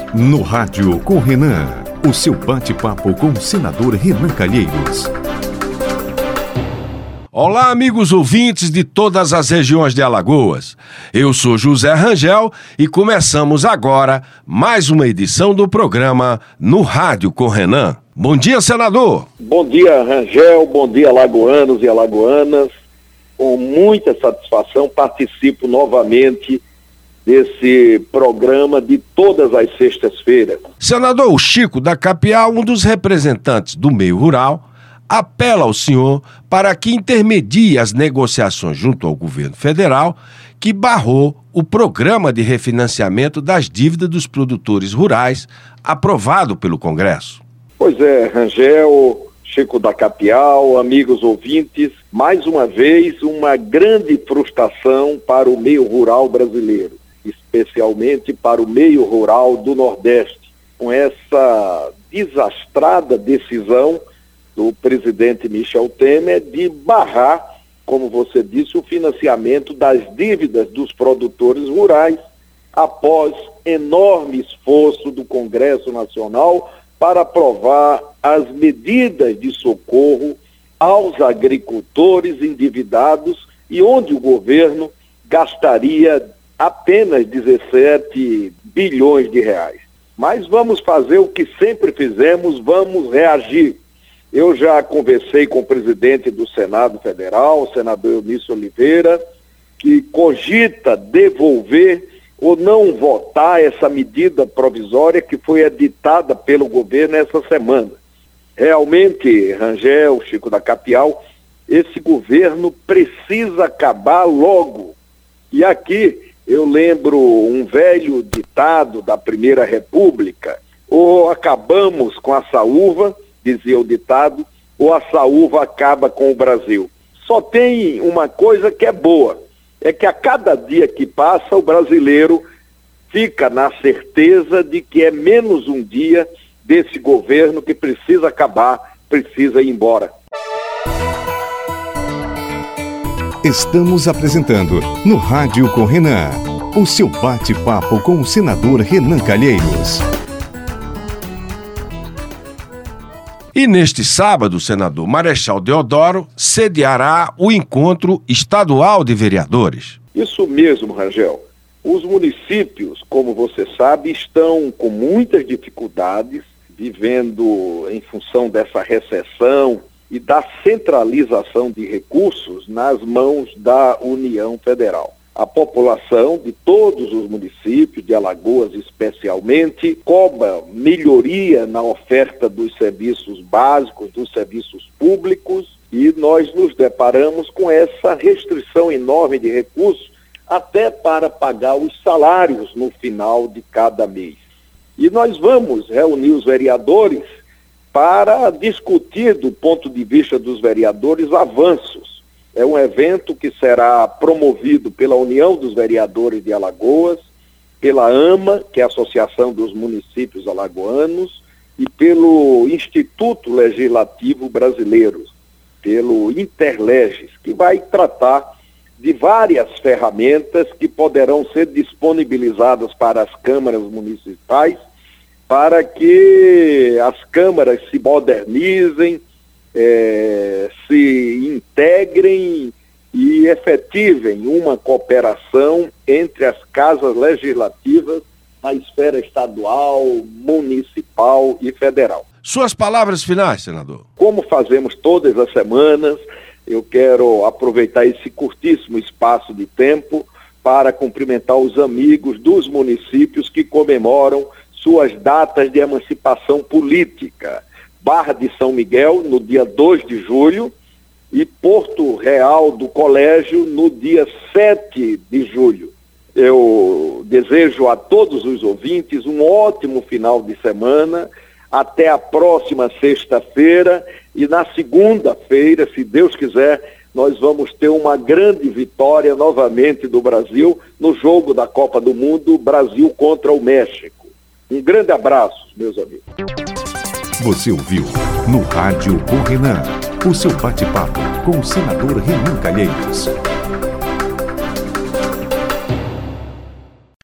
No Rádio com Renan, o seu bate-papo com o senador Renan Calheiros. Olá, amigos ouvintes de todas as regiões de Alagoas. Eu sou José Rangel e começamos agora mais uma edição do programa No Rádio com Renan. Bom dia, senador. Bom dia, Rangel. Bom dia, alagoanos e alagoanas. Com muita satisfação participo novamente desse programa de todas as sextas-feiras. Senador, o Chico da Capial, um dos representantes do meio rural, apela ao senhor para que intermedie as negociações junto ao governo federal que barrou o programa de refinanciamento das dívidas dos produtores rurais aprovado pelo Congresso. Pois é, Rangel, Chico da Capial, amigos ouvintes, mais uma vez uma grande frustração para o meio rural brasileiro, especialmente para o meio rural do Nordeste, com essa desastrada decisão do presidente Michel Temer de barrar, como você disse, o financiamento das dívidas dos produtores rurais após enorme esforço do Congresso Nacional para aprovar as medidas de socorro aos agricultores endividados e onde o governo gastaria apenas 17 bilhões de reais. Mas vamos fazer o que sempre fizemos, vamos reagir. Eu já conversei com o presidente do Senado Federal, o senador Eunício Oliveira, que cogita devolver ou não votar essa medida provisória que foi editada pelo governo essa semana. Realmente, Rangel, Chico da Capial, esse governo precisa acabar logo. E aqui eu lembro um velho ditado da Primeira República: ou acabamos com a saúva, dizia o ditado, ou a saúva acaba com o Brasil. Só tem uma coisa que é boa, é que a cada dia que passa o brasileiro fica na certeza de que é menos um dia desse governo que precisa acabar, precisa ir embora. Estamos apresentando No Rádio com Renan, o seu bate-papo com o senador Renan Calheiros. E neste sábado, o senador Marechal Deodoro sediará o encontro estadual de vereadores. Isso mesmo, Rangel. Os municípios, como você sabe, estão com muitas dificuldades, vivendo em função dessa recessão e da centralização de recursos nas mãos da União Federal. A população de todos os municípios, de Alagoas especialmente, cobra melhoria na oferta dos serviços básicos, dos serviços públicos, e nós nos deparamos com essa restrição enorme de recursos, até para pagar os salários no final de cada mês. E nós vamos reunir os vereadores para discutir, do ponto de vista dos vereadores, avanços. É um evento que será promovido pela União dos Vereadores de Alagoas, pela AMA, que é a Associação dos Municípios Alagoanos, e pelo Instituto Legislativo Brasileiro, pelo Interleges, que vai tratar de várias ferramentas que poderão ser disponibilizadas para as câmaras municipais, para que as câmaras se modernizem, se integrem e efetivem uma cooperação entre as casas legislativas na esfera estadual, municipal e federal. Suas palavras finais, senador. Como fazemos todas as semanas, eu quero aproveitar esse curtíssimo espaço de tempo para cumprimentar os amigos dos municípios que comemoram suas datas de emancipação política. Barra de São Miguel, no dia 2 de julho, e Porto Real do Colégio, no dia 7 de julho. Eu desejo a todos os ouvintes um ótimo final de semana, até a próxima sexta-feira, e na segunda-feira, se Deus quiser, nós vamos ter uma grande vitória novamente do Brasil no jogo da Copa do Mundo, Brasil contra o México. Um grande abraço, meus amigos. Você ouviu No Rádio com Renan, o seu bate-papo com o senador Renan Calheiros.